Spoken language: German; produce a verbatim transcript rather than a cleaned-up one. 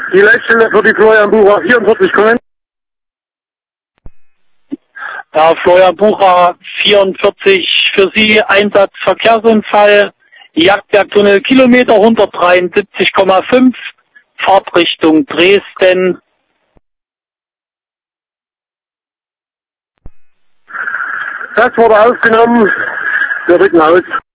Die Leitstelle für die Florian Bucher vierundvierzig kommen. Ja, Florian Bucher vierundvierzig für Sie, Einsatz Verkehrsunfall, Jagdbergtunnel, Kilometer hundertdreiundsiebzig Komma fünf, Fahrtrichtung Dresden. Das wurde aufgenommen. Wir rücken aus.